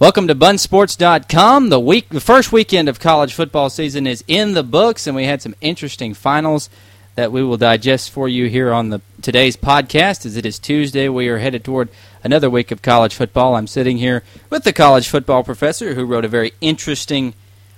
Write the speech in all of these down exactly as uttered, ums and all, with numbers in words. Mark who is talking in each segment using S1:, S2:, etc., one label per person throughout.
S1: Welcome to Bun Sports dot com. The week, the first weekend of college football season is in the books, and we had some interesting finals that we will digest for you here on the today's podcast. As it is Tuesday, we are headed toward another week of college football. I'm sitting here with the college football professor who wrote a very interesting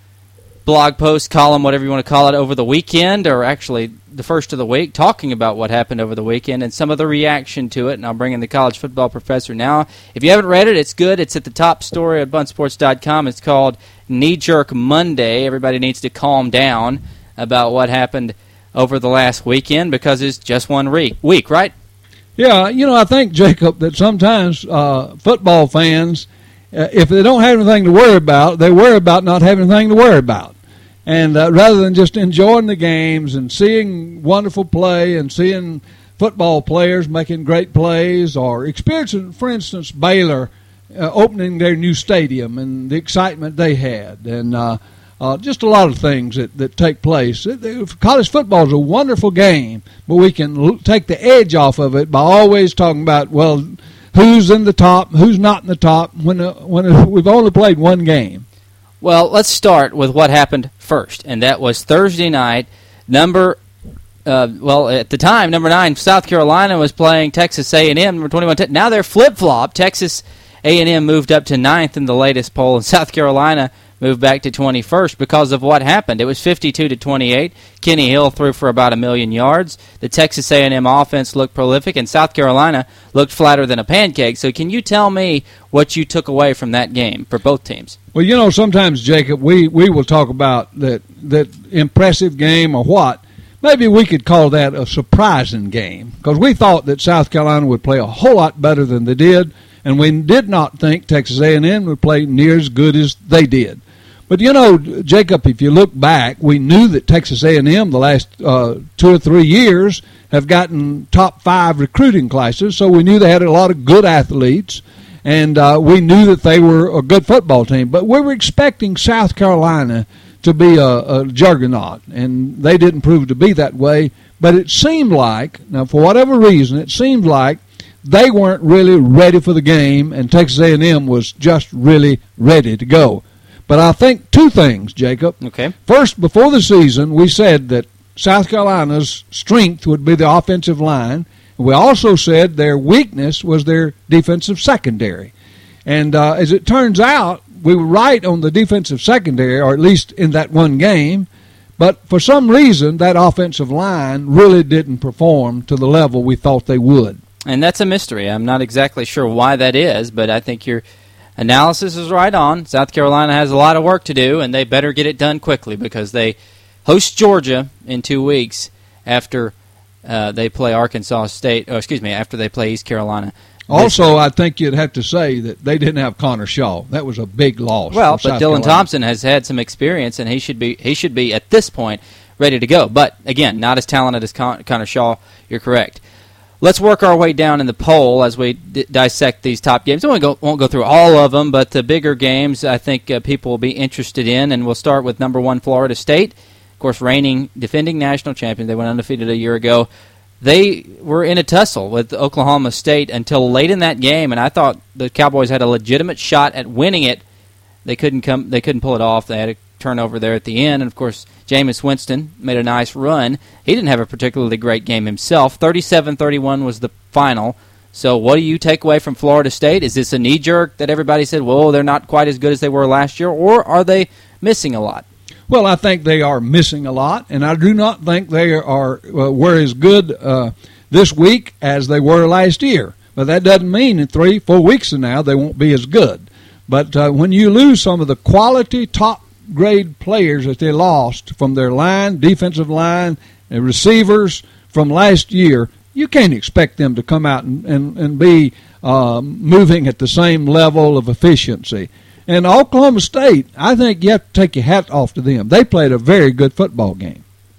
S1: blog post, column, whatever you want to call it, over the weekend, or actually the first of the week, talking about what happened over the weekend and some of the reaction to it. And I'll bring in the college football professor now. If you haven't read it, it's good. It's at the top story at Bun Sports dot com. It's called Knee Jerk Monday. Everybody needs to calm down about what happened over the last weekend because it's just one week, week, right?
S2: Yeah, you know, I think, Jacob, that sometimes uh, football fans, uh, if they don't have anything to worry about, they worry about not having anything to worry about. And uh, rather than just enjoying the games and seeing wonderful play and seeing football players making great plays, or experiencing, for instance, Baylor uh, opening their new stadium and the excitement they had, and uh, uh, just a lot of things that, that take place. It, it, college football is a wonderful game, but we can l- take the edge off of it by always talking about, well, who's in the top, who's not in the top, when uh, when uh, we've only played one game.
S1: Well, let's start with what happened first, and that was Thursday night. Number, uh, well, at the time, number nine, South Carolina was playing Texas A and M, number twenty-one. Now they're flip-flop. Texas A and M moved up to ninth in the latest poll, and South Carolina moved back to twenty-first because of what happened. It was fifty-two to twenty-eight. Kenny Hill threw for about a million yards. The Texas A and M offense looked prolific, and South Carolina looked flatter than a pancake. So can you tell me what you took away from that game for both teams?
S2: Well, you know, sometimes, Jacob, we, we will talk about that that impressive game or what. Maybe we could call that a surprising game, because we thought that South Carolina would play a whole lot better than they did, and we did not think Texas A and M would play near as good as they did. But, you know, Jacob, if you look back, we knew that Texas A and M the last uh, two or three years have gotten top five recruiting classes, so we knew they had a lot of good athletes. And uh, we knew that they were a good football team. But we were expecting South Carolina to be a, a juggernaut, and they didn't prove to be that way. But it seemed like, now for whatever reason, it seemed like they weren't really ready for the game, and Texas A and M was just really ready to go. But I think two things, Jacob.
S1: Okay.
S2: First, before the season, we said that South Carolina's strength would be the offensive line. We also said their weakness was their defensive secondary. And uh, as it turns out, we were right on the defensive secondary, or at least in that one game. But for some reason, that offensive line really didn't perform to the level we thought they would.
S1: And that's a mystery. I'm not exactly sure why that is, but I think your analysis is right on. South Carolina has a lot of work to do, and they better get it done quickly because they host Georgia in two weeks after Uh, they play Arkansas State, oh, excuse me, after they play East Carolina.
S2: Also, I think you'd have to say that they didn't have Connor Shaw. That was a big loss.
S1: Well, but
S2: South
S1: Dylan
S2: Carolina.
S1: Thompson has had some experience, and he should be he should be at this point ready to go. But again, not as talented as Con- Connor Shaw. You're correct. Let's work our way down in the poll as we d- dissect these top games. I won't go, won't go through all of them, but the bigger games I think uh, people will be interested in, and we'll start with number one, Florida State. Of course, reigning, defending national champion. They went undefeated a year ago. They were in a tussle with Oklahoma State until late in that game, and I thought the Cowboys had a legitimate shot at winning it. They couldn't come. They couldn't pull it off. They had a turnover there at the end, and of course, Jameis Winston made a nice run. He didn't have a particularly great game himself. thirty-seven thirty-one was the final. So what do you take away from Florida State? Is this a knee-jerk that everybody said, well, they're not quite as good as they were last year, or are they missing a lot?
S2: Well, I think they are missing a lot, and I do not think they are uh, were as good uh, this week as they were last year. But that doesn't mean in three, four weeks from now they won't be as good. But uh, when you lose some of the quality, top-grade players that they lost from their line, defensive line, and receivers from last year, you can't expect them to come out and, and, and be uh, moving at the same level of efficiency. And Oklahoma State, I think you have to take your hat off to them. They played a very good football game.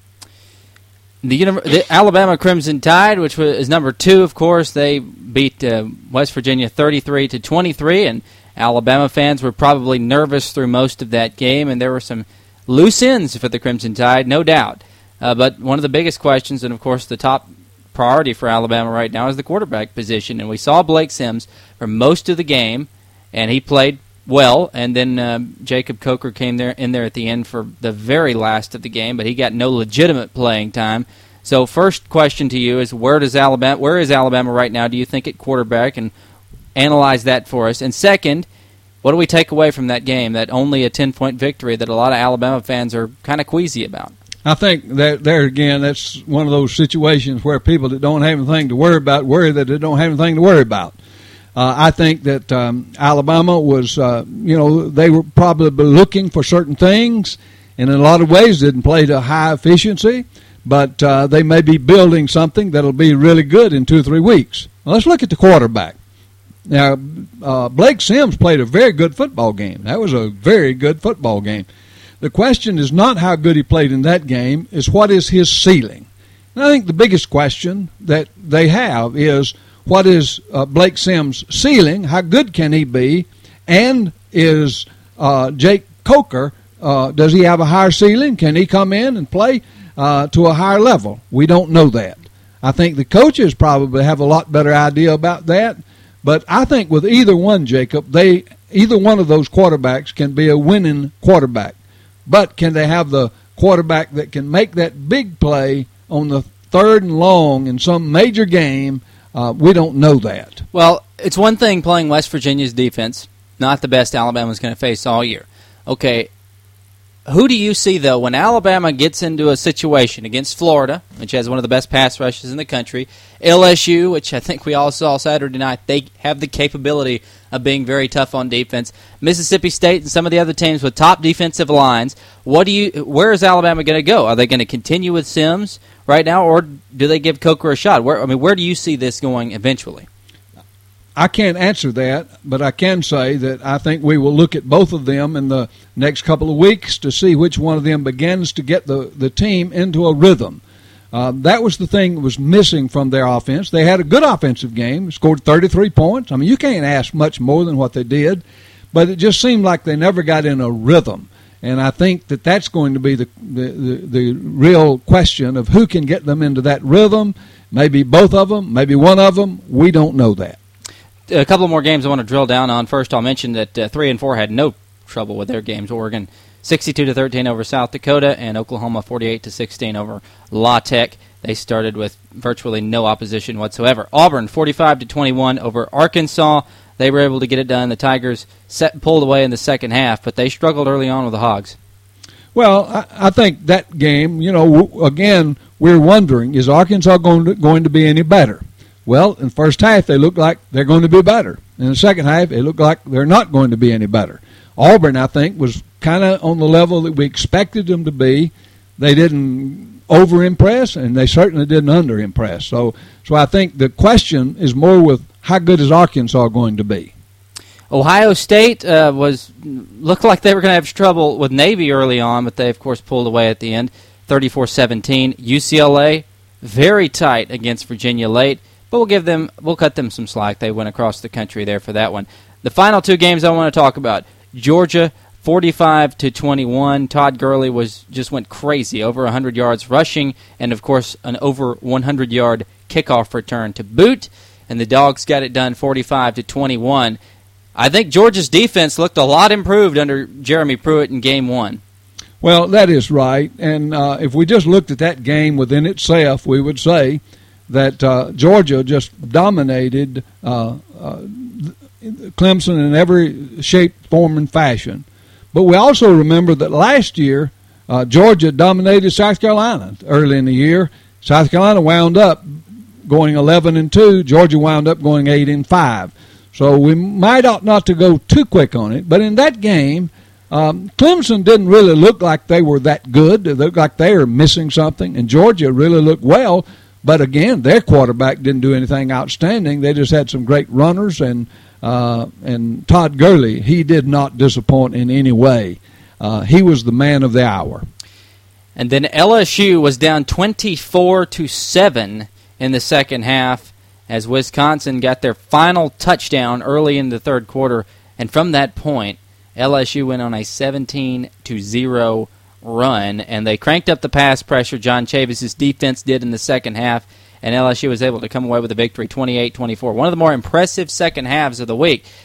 S1: The, the Alabama Crimson Tide, which was, is number two, of course, they beat uh, West Virginia thirty-three to twenty-three, and Alabama fans were probably nervous through most of that game, and there were some loose ends for the Crimson Tide, no doubt. Uh, but one of the biggest questions, and of course the top priority for Alabama right now, is the quarterback position, and we saw Blake Sims for most of the game, and he played well, and then um, Jacob Coker came there in there at the end for the very last of the game, but he got no legitimate playing time. So first question to you is, where does Alabama? Where is Alabama right now, do you think, at quarterback? And analyze that for us. And second, what do we take away from that game, that only a ten-point victory that a lot of Alabama fans are kind of queasy about?
S2: I think that there again, that's one of those situations where people that don't have anything to worry about worry that they don't have anything to worry about. Uh, I think that um, Alabama was, uh, you know, they were probably looking for certain things, and in a lot of ways didn't play to high efficiency, but uh, they may be building something that'll be really good in two or three weeks. Well, let's look at the quarterback. Now, uh, Blake Sims played a very good football game. That was a very good football game. The question is not how good he played in that game, is what is his ceiling. And I think the biggest question that they have is, what is uh, Blake Sims' ceiling? How good can he be? And is uh, Jake Coker, uh, does he have a higher ceiling? Can he come in and play uh, to a higher level? We don't know that. I think the coaches probably have a lot better idea about that. But I think with either one, Jacob, they either one of those quarterbacks can be a winning quarterback. But can they have the quarterback that can make that big play on the third and long in some major game? Uh, we don't know that.
S1: Well, it's one thing playing West Virginia's defense, not the best Alabama's going to face all year. Okay, who do you see, though, when Alabama gets into a situation against Florida, which has one of the best pass rushes in the country, L S U, which I think we all saw Saturday night, they have the capability of being very tough on defense, Mississippi State and some of the other teams with top defensive lines. What do you? Where is Alabama going to go? Are they going to continue with Sims right now, or do they give Coker a shot? Where I mean, where do you see this going eventually?
S2: I can't answer that, but I can say that I think we will look at both of them in the next couple of weeks to see which one of them begins to get the, the team into a rhythm. Uh, that was the thing that was missing from their offense. They had a good offensive game, scored thirty-three points. I mean, you can't ask much more than what they did, but it just seemed like they never got in a rhythm. And I think that that's going to be the, the, the, the real question of who can get them into that rhythm. Maybe both of them, maybe one of them. We don't know that.
S1: A couple more games I want to drill down on. First, I'll mention that uh, three and four had no trouble with their games. Oregon sixty-two to thirteen over South Dakota, and Oklahoma forty-eight to sixteen over La Tech. They started with virtually no opposition whatsoever. Auburn forty-five to twenty-one over Arkansas. They were able to get it done. The Tigers set, pulled away in the second half, but they struggled early on with the Hogs.
S2: Well, I, I think that game, you know, w- again, we're wondering, is Arkansas going to, going to be any better? Well, in the first half, they look like they're going to be better. In the second half, they look like they're not going to be any better. Auburn, I think, was kind of on the level that we expected them to be. They didn't over-impress, and they certainly didn't under-impress. So, so I think the question is more with how good is Arkansas going to be?
S1: Ohio State uh, was looked like they were going to have trouble with Navy early on, but they, of course, pulled away at the end, thirty-four seventeen. U C L A, very tight against Virginia late. But we'll give them, we'll cut them some slack. They went across the country there for that one. The final two games I want to talk about: Georgia, forty-five to twenty-one. Todd Gurley was just went crazy, over one hundred yards rushing, and of course an over one hundred yard kickoff return to boot. And the Dogs got it done, forty-five to twenty-one. I think Georgia's defense looked a lot improved under Jeremy Pruitt in Game One.
S2: Well, that is right. And uh, if we just looked at that game within itself, we would say that uh, Georgia just dominated uh, uh, Clemson in every shape, form, and fashion. But we also remember that last year, uh, Georgia dominated South Carolina early in the year. South Carolina wound up going eleven and two. Georgia wound up going eight and five. So we might ought not to go too quick on it. But in that game, um, Clemson didn't really look like they were that good. They looked like they were missing something. And Georgia really looked well. But again, their quarterback didn't do anything outstanding. They just had some great runners, and uh, and Todd Gurley, he did not disappoint in any way. Uh, he was the man of the hour.
S1: And then L S U was down twenty-four to seven in the second half as Wisconsin got their final touchdown early in the third quarter, and from that point, L S U went on a seventeen to zero run, and they cranked up the pass pressure. John Chavis' defense did in the second half, and L S U was able to come away with a victory, twenty-eight twenty-four. One of the more impressive second halves of the week.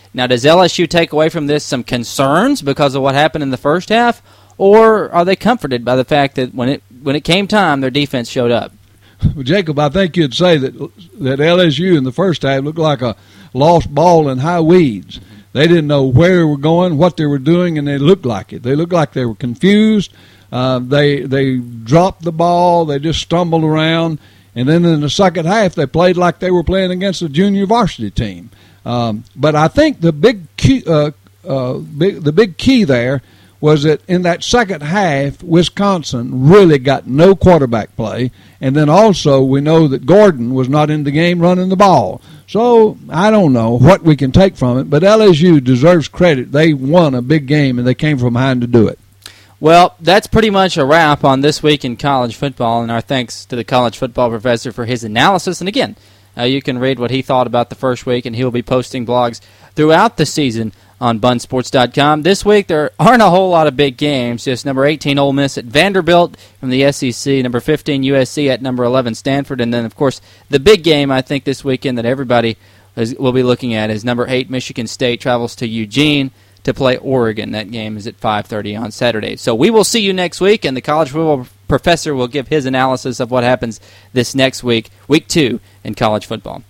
S1: Now, does L S U take away from this some concerns because of what happened in the first half, or are they comforted by the fact that when it when it came time, their defense showed up?
S2: Well, Jacob, I think you'd say that that L S U in the first half looked like a lost ball in high weeds. They didn't know where they were going, what they were doing, and they looked like it. They looked like they were confused. Uh, they they dropped the ball. They just stumbled around. And then in the second half, they played like they were playing against a junior varsity team. Um, but I think the big key, uh, uh, big, the big key there was that in that second half, Wisconsin really got no quarterback play. And then also we know that Gordon was not in the game running the ball. So I don't know what we can take from it, but L S U deserves credit. They won a big game, and they came from behind to do it.
S1: Well, that's pretty much a wrap on This Week in College Football, and our thanks to the college football professor for his analysis. And again, uh, you can read what he thought about the first week, and he'll be posting blogs throughout the season on bun sports dot com. This week, there aren't a whole lot of big games. Just number eighteen, Ole Miss at Vanderbilt from the S E C. Number fifteen, U S C at number eleven, Stanford. And then, of course, the big game, I think, this weekend that everybody is, will be looking at is number eight, Michigan State travels to Eugene to play Oregon. That game is at five thirty on Saturday. So we will see you next week, and the college football professor will give his analysis of what happens this next week, week two in college football.